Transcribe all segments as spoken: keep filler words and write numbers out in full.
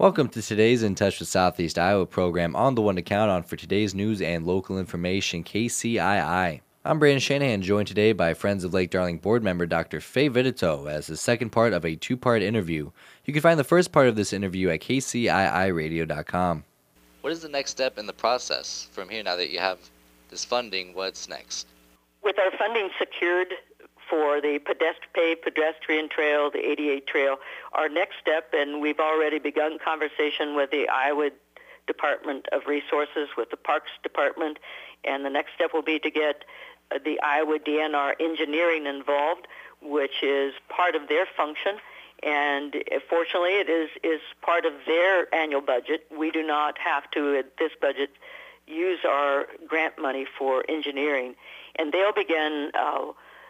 Welcome to today's In Touch with Southeast Iowa program on the one to count on for today's news and local information, K C I I. I'm Brandon Shanahan, joined today by Friends of Lake Darling board member Doctor Faye Vitito as the second part of a two-part interview. You can find the first part of this interview at k c i i radio dot com. What is the next step in the process from here now that you have this funding? What's next? With our funding secured for the pedest- paved pedestrian trail, the eighty-eight trail, our next step, and we've already begun conversation with the Iowa Department of Resources, with the Parks Department, and the next step will be to get uh, the Iowa D N R engineering involved, which is part of their function. And uh, fortunately, it is, is part of their annual budget. We do not have to, at this budget, use our grant money for engineering. And they'll begin uh,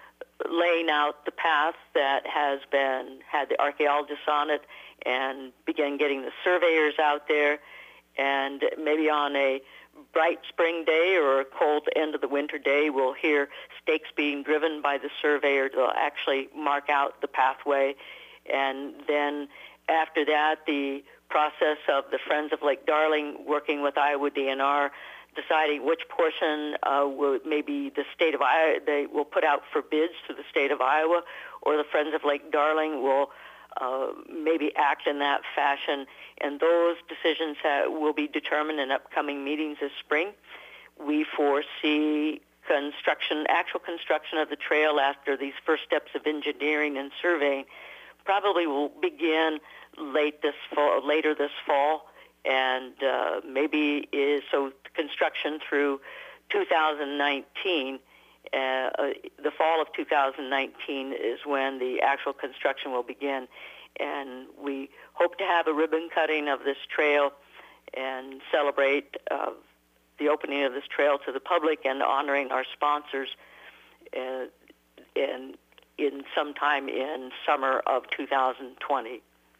laying out the path that has been, had the archaeologists on it, and begin getting the surveyors out there. And maybe on a bright spring day or a cold end of the winter day, we'll hear stakes being driven by the surveyor to actually mark out the pathway. And then after that, the process of the Friends of Lake Darling working with Iowa D N R, deciding which portion uh, will maybe the state of Iowa, they will put out for bids to the state of Iowa, or the Friends of Lake Darling will uh, maybe act in that fashion. And those decisions uh, will be determined in upcoming meetings this spring. We foresee construction, actual construction of the trail after these first steps of engineering and surveying probably will begin late this fall, later this fall, and uh, maybe is so construction through two thousand nineteen. Uh, uh, the fall of two thousand nineteen is when the actual construction will begin, and we hope to have a ribbon cutting of this trail and celebrate uh, the opening of this trail to the public and honoring our sponsors uh, in in sometime in summer of two thousand twenty.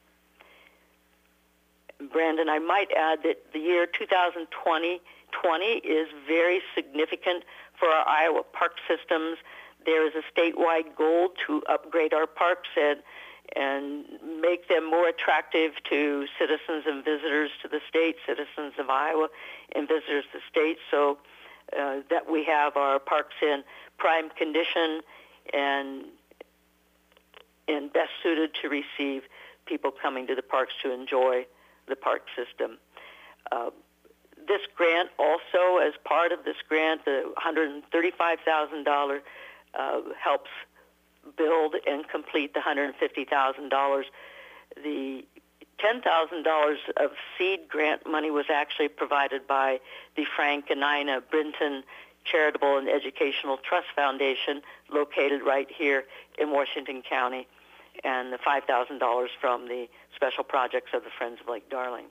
Brandon, I might add that the year two thousand twenty is very significant for our Iowa park systems. There is a statewide goal to upgrade our parks and, and make them more attractive to citizens and visitors to the state, citizens of Iowa and visitors to the state, so uh, that we have our parks in prime condition and and best suited to receive people coming to the parks to enjoy the park system. Uh, this grant also, as part of this grant, the one hundred thirty-five thousand dollars uh, helps build and complete the one hundred fifty thousand dollars. The ten thousand dollars of seed grant money was actually provided by the Frank and Ina Brinton Charitable and Educational Trust Foundation, located right here in Washington County, and the five thousand dollars from the special projects of the Friends of Lake Darling.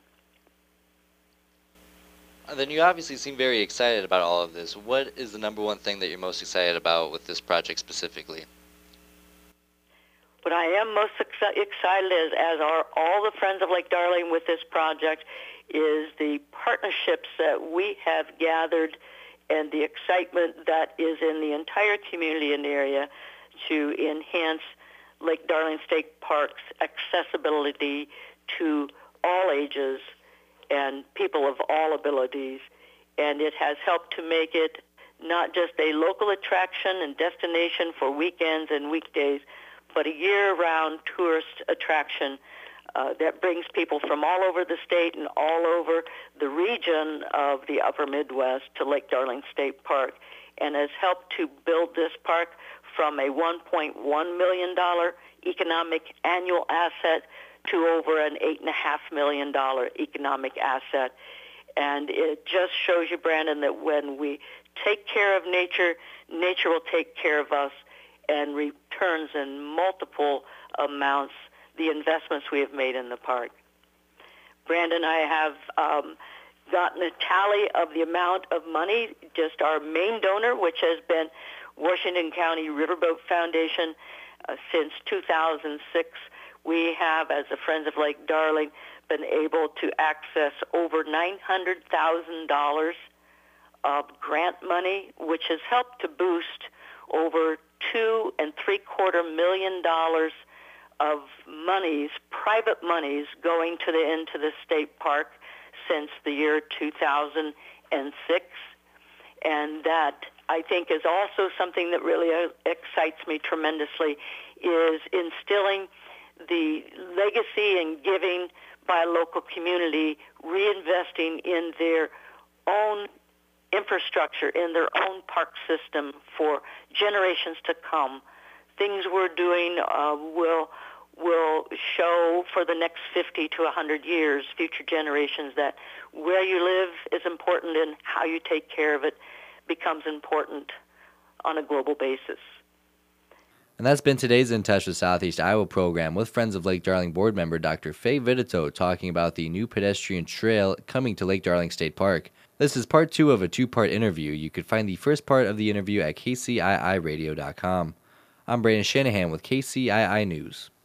And then you obviously seem very excited about all of this. What is the number one thing that you're most excited about with this project specifically? What I am most exci- excited is, as are all the Friends of Lake Darling with this project, is the partnerships that we have gathered and the excitement that is in the entire community and area to enhance Lake Darling State Park's accessibility to all ages and people of all abilities. And it has helped to make it not just a local attraction and destination for weekends and weekdays, but a year-round tourist attraction uh, that brings people from all over the state and all over the region of the upper Midwest to Lake Darling State Park, and has helped to build this park from a one point one million dollars economic annual asset to over an eight point five million dollars economic asset. And it just shows you, Brandon, that when we take care of nature, nature will take care of us and returns in multiple amounts the investments we have made in the park. Brandon, I have um, gotten a tally of the amount of money, just our main donor, which has been Washington County Riverboat Foundation. Uh, since two thousand six, we have, as the Friends of Lake Darling, been able to access over nine hundred thousand dollars of grant money, which has helped to boost over two and three quarter million dollars of monies, private monies, going to the into the state park since the year two thousand six, and that I think is also something that really excites me tremendously, is instilling the legacy and giving by a local community, reinvesting in their own infrastructure, in their own park system for generations to come. Things we're doing uh, will will show for the next fifty to one hundred years, future generations, that where you live is important and how you take care of it becomes important on a global basis. And that's been today's In Touch with Southeast Iowa program with Friends of Lake Darling board member Doctor Faye Vitito talking about the new pedestrian trail coming to Lake Darling State Park. This is part two of a two-part interview. You could find the first part of the interview at K C I I radio dot com. I'm Brandon Shanahan with K C I I News.